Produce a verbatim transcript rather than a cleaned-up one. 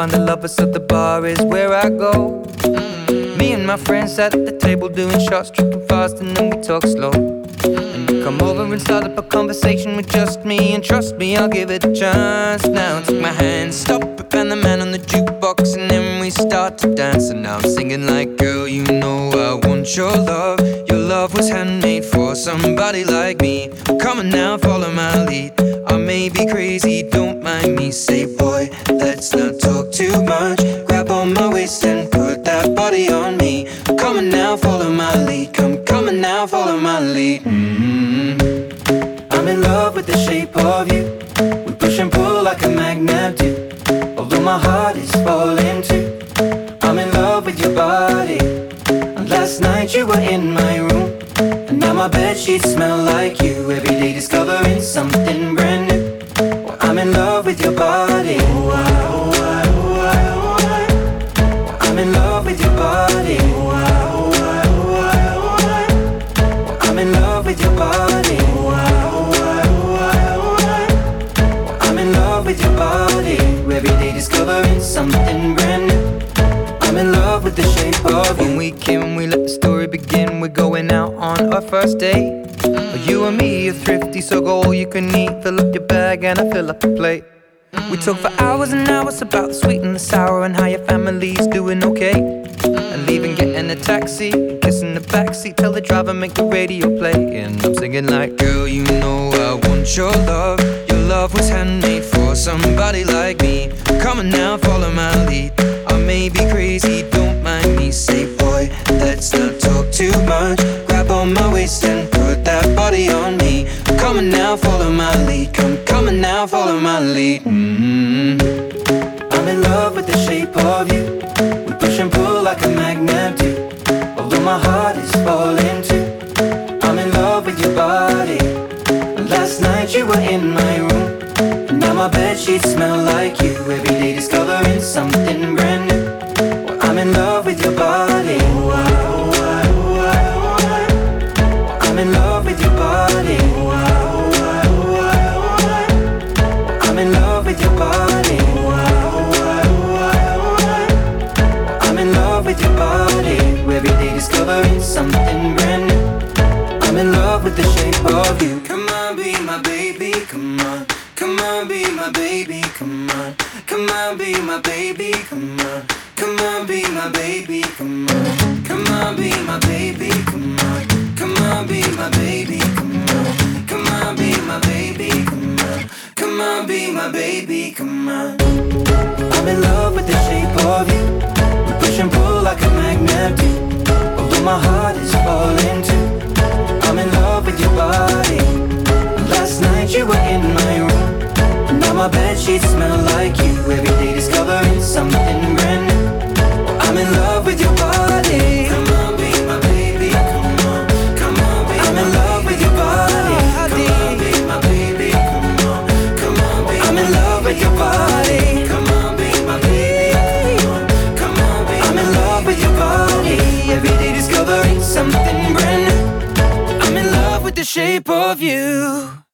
find a lover, so the bar is where I go. Me and my friends at the table doing shots, tripping fast, and then we talk slow. And you come over and start up a conversation with just me, and trust me, I'll give it a chance. Now take my hand, stop it, and the man on the jukebox, and then we start to dance. And now I'm singing like, girl, you know I want your love. Your love was handmade for somebody like me. Come on now, follow my lead. I may be crazy, don't mind me. Say, boy, let's not talk too much. Grab on my waist and put that body on me. Come on now, follow my lead. Come, come on now, follow my lead. Mm-hmm. I'm in love with the shape of you. We push and pull like a magnet do. Although my heart is falling too. I'm in love with your body. And last night you were in my room, and now my bedsheets smell like you. Every day discovering something brand new. Well, I'm in love with your body. Oh, I, oh, I, oh, I, oh, I. Well, I'm in love with your body. Oh, I, oh, I, oh, I, oh, I. Well, I'm in love with your body. Oh, I, oh, I, oh, I, oh, I. Well, I'm in love with your body. Every day discovering something brand new. I'm in love with the shape of you. When we came, we let the story begin. We're going out on our first date. You and me are thrifty, so go all you can eat. Fill up your bag and I fill up the plate. We talk for hours and hours about the sweet and the sour, and how your family's doing okay. And leaving, getting a taxi, kissing the backseat, tell the driver make the radio play. And I'm singing like, girl, you know I want your love. Your love was handmade for somebody like me. Come on now, follow my lead. I may be crazy, don't mind me. Say, boy, let's not talk too much. Grab on my waist and put that body on me. Come on now, follow my lead. Come, come on now, follow my lead. Mm-hmm. I'm in love with the shape of you. We push and pull like a magnet do. Although my heart is falling too. I'm in love with your body. Last night you were in my room, and now my bedsheets smell like you. Every day discovering something brand new. Well, I'm in love with your body. Oh, I, oh, I, oh, I, oh, I. Well, I'm in love with your body. Oh, I, oh, I, oh, I, oh, I. Well, I'm in love with your body. Oh, I, oh, I, oh, I, oh, I. Well, I'm in love with your body. Every day discovering something brand new. I'm in love with the shape of you. Come on, be my baby, come on. Come on, be my baby, come on. Come on, be my baby, come on. Come on, be my baby, come on. Come on, be my baby, come on. Come on, be my baby, come on. Come on, be my baby, come on. Come on, be my baby, come on. I'm in love with the shape of you. We push and pull like a magnet do. Although my heart is falling too. I'm in love with your body. Last night you were in my room, and now my bedsheets smell like you. Every day discovering something brand new. Well, I'm in love with your body. Come on, be my baby, come on. Come on, be I'm in love with your body. Come on, be my baby, come on. Come on, be I'm in love with your body. Come on, be my baby, come on. Come on, be I'm in love with your body. Every day discovering something brand new. I'm in love with the shape of you.